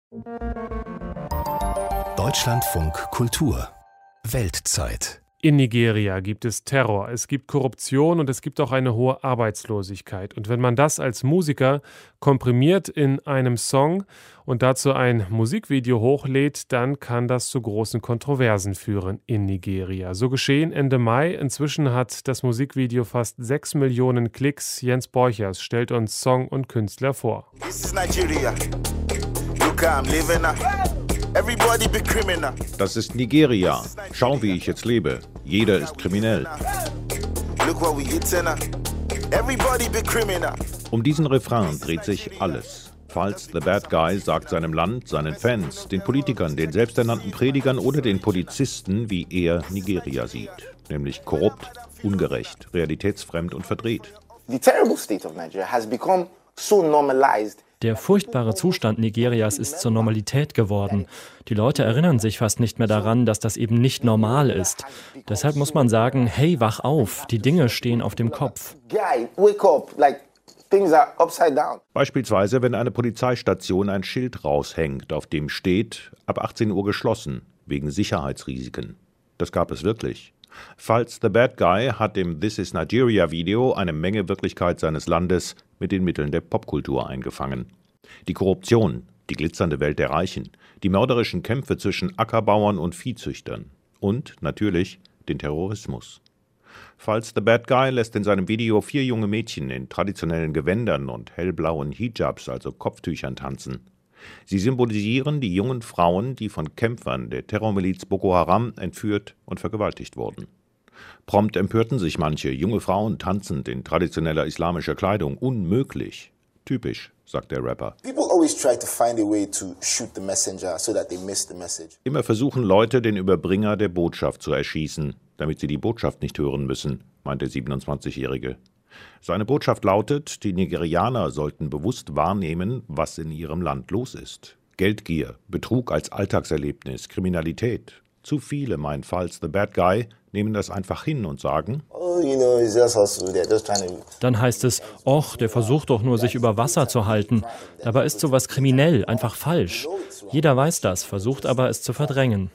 Deutschlandfunk Kultur Weltzeit. In Nigeria gibt es Terror, es gibt Korruption und es gibt auch eine hohe Arbeitslosigkeit. Und wenn man das als Musiker komprimiert in einem Song und dazu ein Musikvideo hochlädt, dann kann das zu großen Kontroversen führen in Nigeria. So geschehen Ende Mai. Inzwischen hat das Musikvideo fast 6 Millionen Klicks. Jens Borchers stellt uns Song und Künstler vor. This is Nigeria. Look how I'm living now. Everybody be criminal. Das ist Nigeria. Schau, wie ich jetzt lebe. Jeder ist kriminell. Look what we eating now. Everybody be criminal. Um diesen Refrain dreht sich alles. Falls the Bad Guy sagt seinem Land, seinen Fans, den Politikern, den selbsternannten Predigern oder den Polizisten, wie er Nigeria sieht. Nämlich korrupt, ungerecht, realitätsfremd und verdreht. The terrible state of Nigeria has become so normalized. Der furchtbare Zustand Nigerias ist zur Normalität geworden. Die Leute erinnern sich fast nicht mehr daran, dass das eben nicht normal ist. Deshalb muss man sagen, hey, wach auf, die Dinge stehen auf dem Kopf. Guy, wake up, like things are upside down. Beispielsweise, wenn eine Polizeistation ein Schild raushängt, auf dem steht, ab 18 Uhr geschlossen, wegen Sicherheitsrisiken. Das gab es wirklich. Falls the Bad Guy hat im This is Nigeria Video eine Menge Wirklichkeit seines Landes mit den Mitteln der Popkultur eingefangen. Die Korruption, die glitzernde Welt der Reichen, die mörderischen Kämpfe zwischen Ackerbauern und Viehzüchtern und, natürlich, den Terrorismus. Falls the Bad Guy lässt in seinem Video 4 junge Mädchen in traditionellen Gewändern und hellblauen Hijabs, also Kopftüchern, tanzen. Sie symbolisieren die jungen Frauen, die von Kämpfern der Terrormiliz Boko Haram entführt und vergewaltigt wurden. Prompt empörten sich manche junge Frauen tanzend in traditioneller islamischer Kleidung. Unmöglich. Typisch, sagt der Rapper. Immer versuchen Leute, den Überbringer der Botschaft zu erschießen, damit sie die Botschaft nicht hören müssen, meint der 27-Jährige. Seine Botschaft lautet, die Nigerianer sollten bewusst wahrnehmen, was in ihrem Land los ist. Geldgier, Betrug als Alltagserlebnis, Kriminalität. Zu viele, meint Falls the Bad Guy, nehmen das einfach hin und sagen, Dann heißt es, och, der versucht doch nur, sich über Wasser zu halten. Dabei ist sowas kriminell, einfach falsch. Jeder weiß das, versucht aber, es zu verdrängen.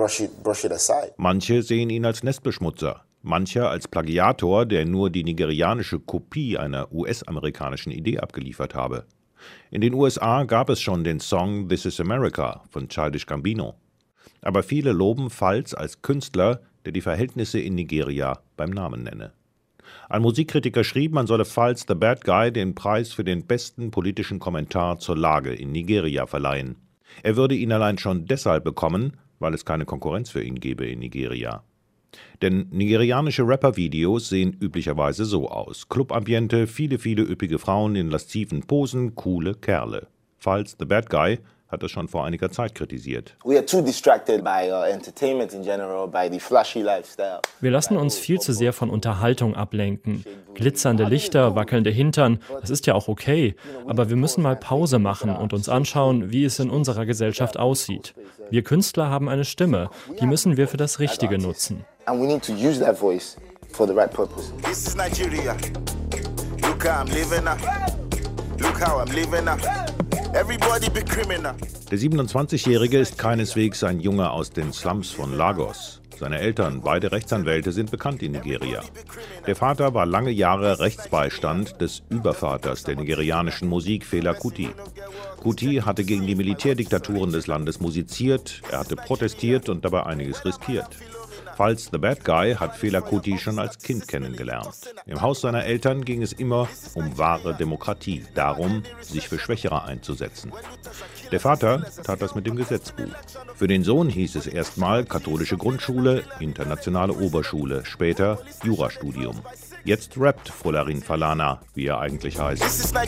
Manche sehen ihn als Nestbeschmutzer. Mancher als Plagiator, der nur die nigerianische Kopie einer US-amerikanischen Idee abgeliefert habe. In den USA gab es schon den Song This is America von Childish Gambino. Aber viele loben Falls als Künstler, der die Verhältnisse in Nigeria beim Namen nenne. Ein Musikkritiker schrieb, man solle Falls the Bad Guy den Preis für den besten politischen Kommentar zur Lage in Nigeria verleihen. Er würde ihn allein schon deshalb bekommen, weil es keine Konkurrenz für ihn gäbe in Nigeria. Denn nigerianische Rapper-Videos sehen üblicherweise so aus. Clubambiente, viele üppige Frauen in lasziven Posen, coole Kerle. Falls the Bad Guy hat das schon vor einiger Zeit kritisiert. We are too distracted by entertainment in general, by the flashy lifestyle. Wir lassen uns viel zu sehr von Unterhaltung ablenken. Glitzernde Lichter, wackelnde Hintern, das ist ja auch okay. Aber wir müssen mal Pause machen und uns anschauen, wie es in unserer Gesellschaft aussieht. Wir Künstler haben eine Stimme, die müssen wir für das Richtige nutzen. And we need to use that voice for the right purpose. This is Nigeria. Look how I'm living now. Look how I'm living now. Everybody be criminal. Der 27-Jährige ist keineswegs ein Junge aus den Slums von Lagos. Seine Eltern, beide Rechtsanwälte, sind bekannt in Nigeria. Der Vater war lange Jahre Rechtsbeistand des Übervaters der nigerianischen Musik, Fela Kuti. Kuti hatte gegen die Militärdiktaturen des Landes musiziert, er hatte protestiert und dabei einiges riskiert. Falls the Bad Guy hat Fela Kuti schon als Kind kennengelernt. Im Haus seiner Eltern ging es immer um wahre Demokratie, darum, sich für Schwächere einzusetzen. Der Vater tat das mit dem Gesetzbuch. Für den Sohn hieß es erstmal katholische Grundschule, internationale Oberschule, später Jurastudium. Jetzt rappt Folarin Falana, wie er eigentlich heißt.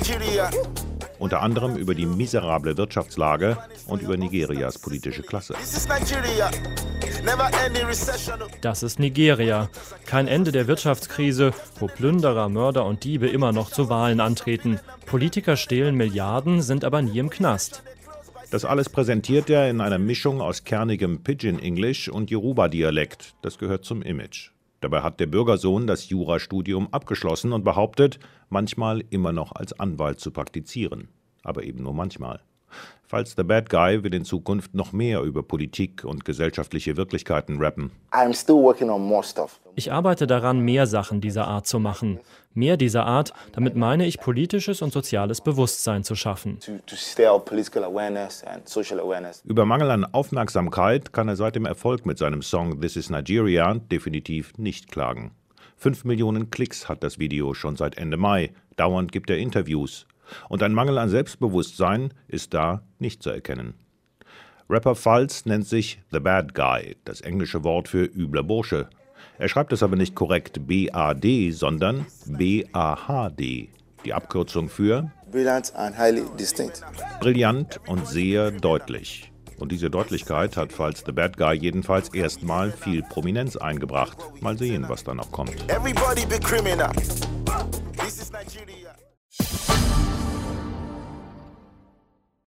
Unter anderem über die miserable Wirtschaftslage und über Nigerias politische Klasse. Das ist Nigeria. Kein Ende der Wirtschaftskrise, wo Plünderer, Mörder und Diebe immer noch zu Wahlen antreten. Politiker stehlen Milliarden, sind aber nie im Knast. Das alles präsentiert er in einer Mischung aus kernigem Pidgin-Englisch und Yoruba-Dialekt. Das gehört zum Image. Dabei hat der Bürgersohn das Jurastudium abgeschlossen und behauptet, manchmal immer noch als Anwalt zu praktizieren. Aber eben nur manchmal. Falls The Bad Guy will in Zukunft noch mehr über Politik und gesellschaftliche Wirklichkeiten rappen. I'm still working on more stuff. Ich arbeite daran, mehr Sachen dieser Art zu machen. Mehr dieser Art, damit meine ich, politisches und soziales Bewusstsein zu schaffen. To stir political awareness and social awareness. Über Mangel an Aufmerksamkeit kann er seit dem Erfolg mit seinem Song This is Nigeria definitiv nicht klagen. 5 Millionen Klicks hat das Video schon seit Ende Mai. Dauernd gibt er Interviews. Und ein Mangel an Selbstbewusstsein ist da nicht zu erkennen. Rapper Falz nennt sich The Bad Guy, das englische Wort für übler Bursche. Er schreibt es aber nicht korrekt B-A-D, sondern B-A-H-D, die Abkürzung für Brilliant and highly distinct. brillant und sehr deutlich. Und diese Deutlichkeit hat Falz The Bad Guy jedenfalls erstmal viel Prominenz eingebracht. Mal sehen, was da noch kommt. Everybody be criminal.